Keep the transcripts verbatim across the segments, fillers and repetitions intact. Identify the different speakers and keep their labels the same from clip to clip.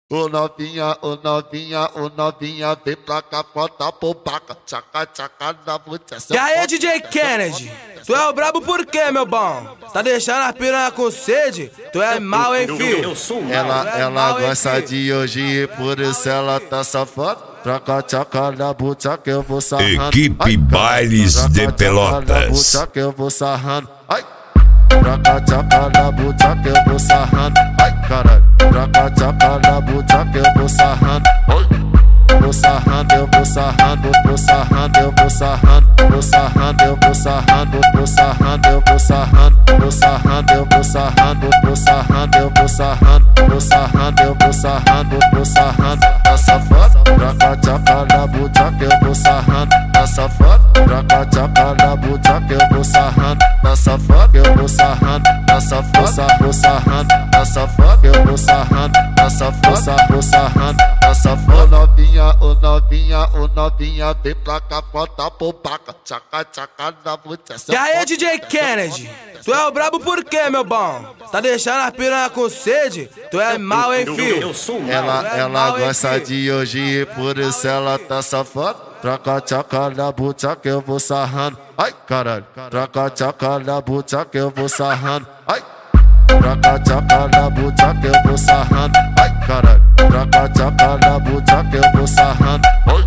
Speaker 1: Ô novinha, ô novinha, ô novinha, vem pra cá, bota pro paca, tchaca, tchaca na bunda.
Speaker 2: E aí, D J Kennedy, tu é o brabo por quê, meu bom? Tá deixando a piranha com sede? Tu é mal, hein, filho?
Speaker 1: Ela, ela gosta de hoje e por isso ela tá safada. Troca, tchaca na bunda que eu vou sarrando.
Speaker 3: Equipe Bailes de Pelotas.
Speaker 1: Troca, que eu vou sarrando. Ai, troca, tchaca na bunda que eu vou sarrando. Ai, caralho. Troca, tchaca na bunda que eu vou sarrando. Vou sarrando, eu vou sarrando, vou sarrando, eu vou sarrando, vou sarrando, eu vou sarrando, vou sarrando, eu vou sarrando, vou sarrando, eu vou sarrando, vou sarrando, eu vou sarrando, vou sarrando, eu vou sarrando, vou sarrando. Tá safado? Troca, tchaca na bunda que eu vou sarrando. Tá safado? Troca, tchaca na bunda que eu vou sarrando. Tá safado? Eu vou sarrando. Tá safado? Vou sarrando. Tá safado? Eu vou sarrando. Tá safado? Vou sarrando. Tá safado? Novinha, ô novinha, ô novinha, vem pra cá, bota pro paca, tchaca, tchaca na bunda.
Speaker 2: E aí, D J Kennedy, tu é o brabo por quê, meu bom? Tá deixando a piranha com sede? Tu é mal, hein, filho?
Speaker 1: Ela, ela gosta de hoje e por isso ela tá safada. Troca, tchaca na bunda que eu vou sarrando. Ai, caralho. Troca, tchaca na bunda que eu vou sarrando. Ai, troca, tchaca na bunda que eu vou sarrando. Ai, caralho. Troca, tchaca na bunda que eu vou sarrando.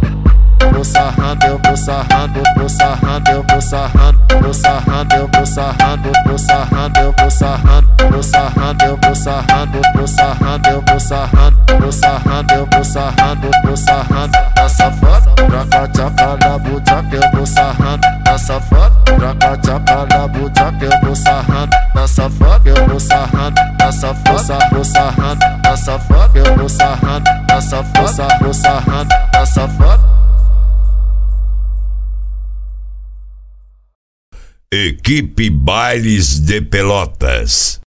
Speaker 1: Vou sarrando, eu vou sarrando, vou sarrando, eu vou sarrando, vou sarrando, eu vou sarrando, vou sarrando, eu vou sarrando, vou sarrando, eu vou sarrando, vou sarrando, eu vou sarrando, vou sarrando, eu vou sarrando, vou sarrando. Tá safado? Troca, tchaca na bunda que eu vou sarrando. Tá safado? Troca, tchaca na bunda que eu vou sarrando. Tá safado? Eu vou sarrando. Tá safado? Vou sarrando. Tá safado? Eu vou sarrando. Tá safado? Vou sarrando. Tá safado?
Speaker 3: Equipe Bailes de Pelotas.